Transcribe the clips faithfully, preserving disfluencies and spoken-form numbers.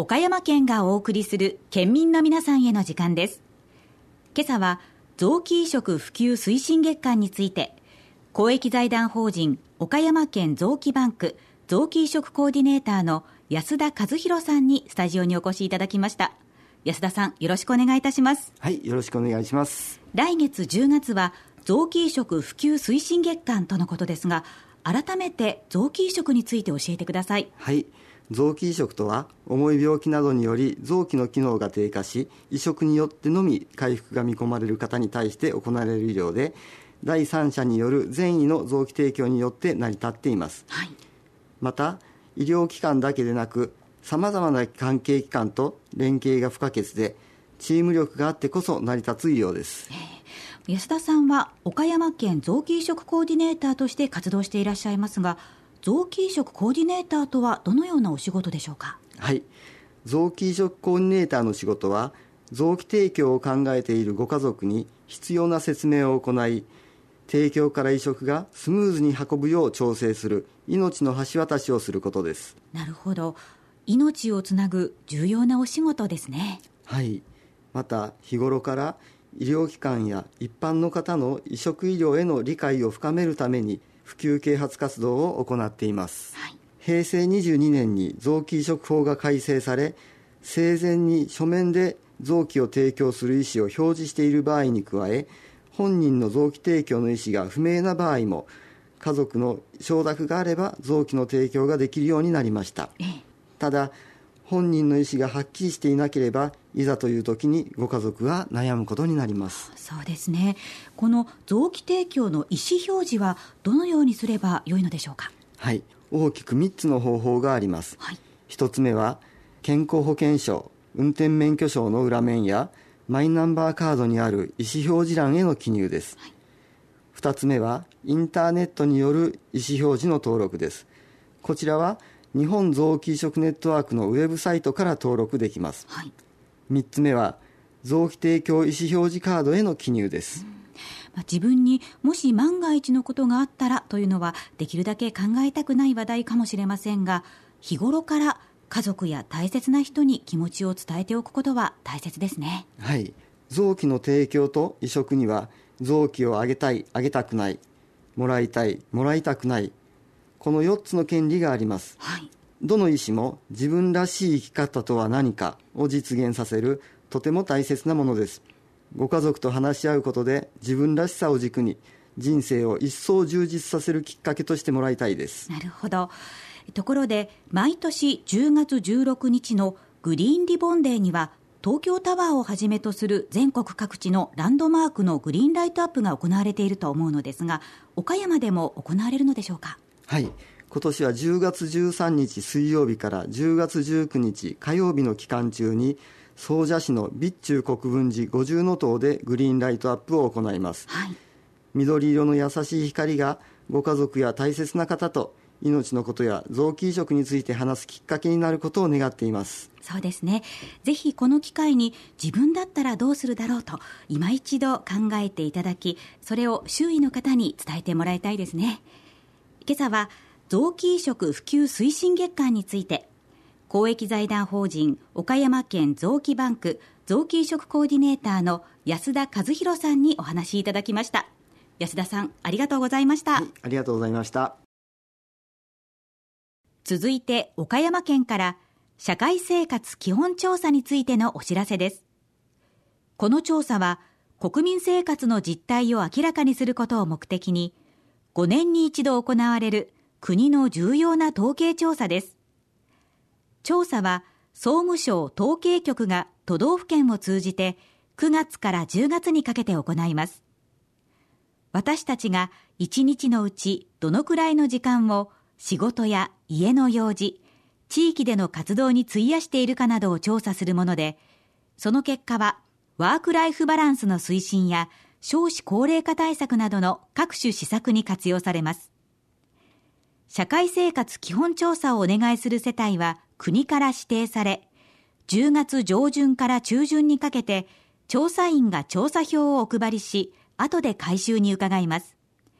岡山県がお送りする県民の皆さんへの時間です。今朝は臓器移植普及推進月間について、公益財団法人岡山県臓器バンク臓器移植コーディネーターの安田和弘さんにスタジオにお越しいただきました。安田さん、よろしくお願いいたします。 はい、よろしくお願いします。 来月じゅうがつは臓器移植普及推進月間とのことですが、改めて臓器移植について教えてください。 はい、臓器移植とは重い病気などにより臓器の機能が低下し、移植によってのみ回復が見込まれる方に対して行われる医療で、第三者による善意の臓器提供によって成り立っています、 はい、 また医療機関だけでなくさまざまな関係機関と連携が不可欠で、チーム力があってこそ成り立つ医療です。 安田さんは岡山県臓器移植コーディネーターとして活動していらっしゃいますが、臓器移植コーディネーターとはどのようなお仕事でしょうか。 はい、臓器移植コーディネーターの仕事は、臓器提供を考えているご家族に必要な説明を行い、提供から移植がスムーズに運ぶよう調整する命の橋渡しをすることです。 なるほど、命をつなぐ重要なお仕事ですね。 はい、また日頃から医療機関や一般の方の移植医療への理解を深めるために普及啓発活動を行っています、 はい、 へいせいにじゅうにねんに臓器移植法が改正され、生前に書面で臓器を提供する意思を表示している場合に加え、本人の臓器提供の意思が不明な場合も家族の承諾があれば臓器の提供ができるようになりました。 ええ、 ただ本人の意思がはっきりしていなければ、いざという時にご家族が悩むことになります。 そうですね。この臓器提供の意思表示はどのようにすればよいのでしょうか。 はい、大きくみっつの方法があります、 はい、 ひとつめは健康保険証、運転免許証の裏面やマイナンバーカードにある意思表示欄への記入です、はい、ふたつめはインターネットによる意思表示の登録です。こちらは日本臓器移植ネットワークのウェブサイトから登録できます、はい、みっつめは臓器提供意思表示カードへの記入です、うん、 まあ、自分にもし万が一のことがあったらというのはできるだけ考えたくない話題かもしれませんが、日頃から家族や大切な人に気持ちを伝えておくことは大切ですね。 はい、臓器の提供と移植には、臓器をあげたい、あげたくない、もらいたい、もらいたくない、このよっつの権利があります、はい、どの医師も自分らしい生き方とは何かを実現させるとても大切なものです。ご家族と話し合うことで自分らしさを軸に人生を一層充実させるきっかけとしてもらいたいです。 なるほど。ところで毎年じゅうがつじゅうろくにちのグリーンリボンデーには、東京タワーをはじめとする全国各地のランドマークのグリーンライトアップが行われていると思うのですが、岡山でも行われるのでしょうか。 はい、今年はじゅうがつじゅうさんにち水曜日からじゅうがつじゅうくにち火曜日の期間中に、総社市の備中国分寺ごじゅうの塔でグリーンライトアップを行います、はい、緑色の優しい光がご家族や大切な方と命のことや臓器移植について話すきっかけになることを願っています。 そうですね。ぜひこの機会に自分だったらどうするだろうと今一度考えていただき、それを周囲の方に伝えてもらいたいですね。今朝は臓器移植普及推進月間について、公益財団法人岡山県臓器バンク臓器移植コーディネーターの安田和弘さんにお話しいただきました。安田さん、ありがとうございました。 はい、ありがとうございました。 続いて岡山県から社会生活基本調査についてのお知らせです。この調査は国民生活の実態を明らかにすることを目的に、ごねんに一度行われる国の重要な統計調査です。調査は総務省統計局が都道府県を通じてくがつからじゅうがつにかけて行います。私たちがいちにちのうちどのくらいの時間を仕事や家の用事、地域での活動に費やしているかなどを調査するもので、その結果はワークライフバランスの推進や少子高齢化対策などの各種施策に活用されます。社会生活基本調査をお願いする世帯は国から指定され、じゅうがつじょうじゅんから中旬にかけて調査員が調査票をお配りし、後で回収に伺います。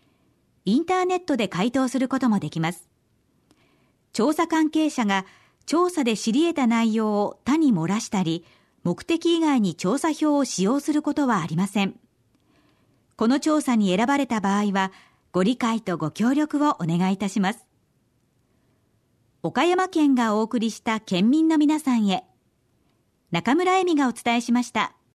インターネットで回答することもできます。調査関係者が調査で知り得た内容を他に漏らしたり、目的以外に調査票を使用することはありません。この調査に選ばれた場合は、ご理解とご協力をお願いいたします。岡山県がお送りした県民の皆さんへ、中村恵美がお伝えしました。